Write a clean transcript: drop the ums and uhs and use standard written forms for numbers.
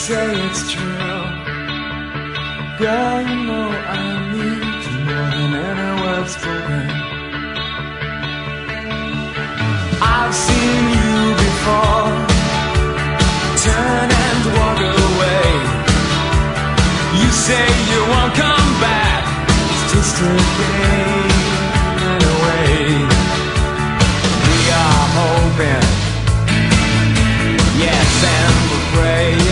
say it's true. Girl, you know I need you more than any word spoken. I've seen you before, turn and walk away. You say you won't come back, it's just a game in a way. We are hoping, yes, and we're praying.